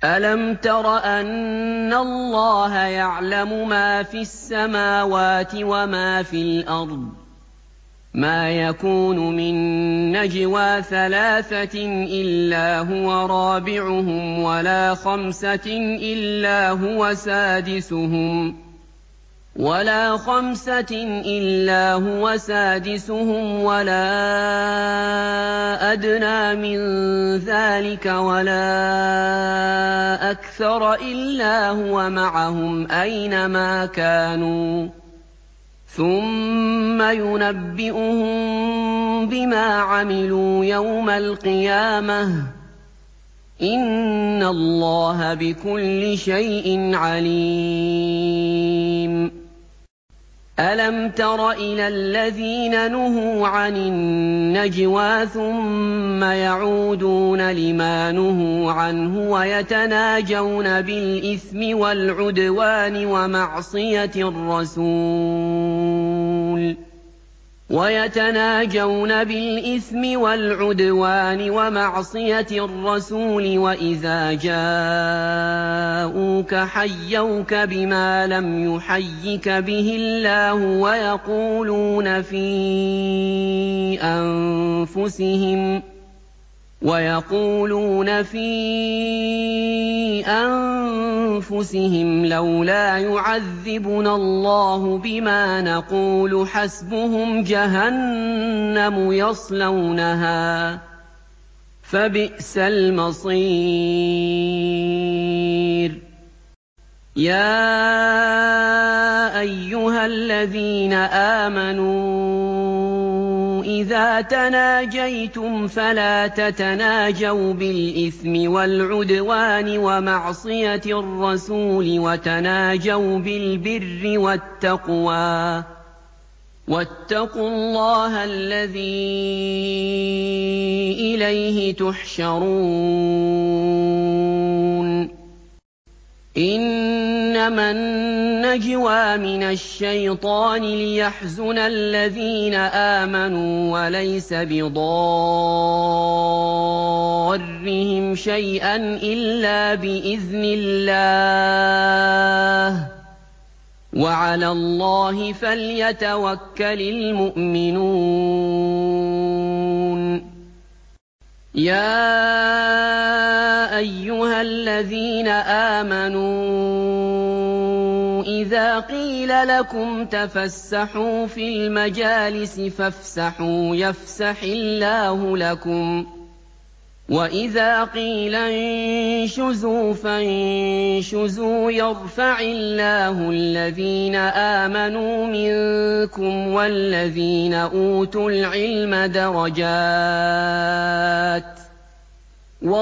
أَلَمْ تَرَ أَنَّ اللَّهَ يَعْلَمُ مَا فِي السَّمَاوَاتِ وَمَا فِي الْأَرْضِ ۖ مَا يَكُونُ مِن نَّجْوَىٰ ثَلَاثَةٍ إِلَّا هُوَ رَابِعُهُمْ وَلَا خَمْسَةٍ إِلَّا هُوَ سَادِسُهُمْ وَلَا أَدْنَىٰ مِن ذَٰلِكَ وَلَا أَكْثَرَ إِلَّا هُوَ مَعَهُمْ أَيْنَ مَا كَانُوا ثُمَّ يُنَبِّئُهُم بِمَا عَمِلُوا يَوْمَ الْقِيَامَةِ ۚ إِنَّ اللَّهَ بِكُلِّ شَيْءٍ عَلِيمٌ أَلَمْ تَرَ إِلَى الَّذِينَ نُهُوا عَنِ النَّجْوَىٰ ثُمَّ يَعُودُونَ لِمَا نُهُوا عَنْهُ وَيَتَنَاجَوْنَ بِالْإِثْمِ وَالْعُدْوَانِ وَمَعْصِيَةِ الرَّسُولِ وَإِذَا جَاءُوكَ حَيَّوْكَ بِمَا لَمْ يُحَيِّكَ بِهِ اللَّهُ وَيَقُولُونَ فِي أَنفُسِهِمْ لَوْلَا يُعَذِّبُنَا اللَّهُ بِمَا نَقُولُ حَسْبُهُمْ جَهَنَّمُ يَصْلَوْنَهَا ۖ فَبِئْسَ الْمَصِيرُ يَا أَيُّهَا الَّذِينَ آمَنُوا إِذَا تَنَاجَيْتُمْ فَلَا تَتَنَاجَوْا بِالْإِثْمِ وَالْعُدْوَانِ وَمَعْصِيَةِ الرَّسُولِ وَتَنَاجَوْا بِالْبِرِّ وَالتَّقْوَىٰ ۖ وَاتَّقُوا اللَّهَ الَّذِي إِلَيْهِ تُحْشَرُونَ إِنَّمَا النَّجْوَىٰ مِنَ الشَّيْطَانِ لِيَحْزُنَ الَّذِينَ آمَنُوا وَلَيْسَ بِضَارِّهِمْ شَيْئًا إِلَّا بِإِذْنِ اللَّهِ ۚ وَعَلَى اللَّهِ فَلْيَتَوَكَّلِ الْمُؤْمِنُونَ يَا أَيُّهَا الَّذِينَ آمَنُوا إِذَا قِيلَ لَكُمْ تَفَسَّحُوا فِي الْمَجَالِسِ فَافْسَحُوا يَفْسَحِ اللَّهُ لَكُمْ ۖ وَإِذَا قِيلَ انشُزُوا فَانشُزُوا يَرْفَعِ اللَّهُ الَّذِينَ آمَنُوا مِنكُمْ وَالَّذِينَ أُوتُوا الْعِلْمَ دَرَجَاتٍ ۚ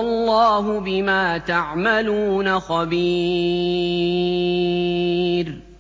وَاللَّهُ بِمَا تَعْمَلُونَ خَبِيرٌ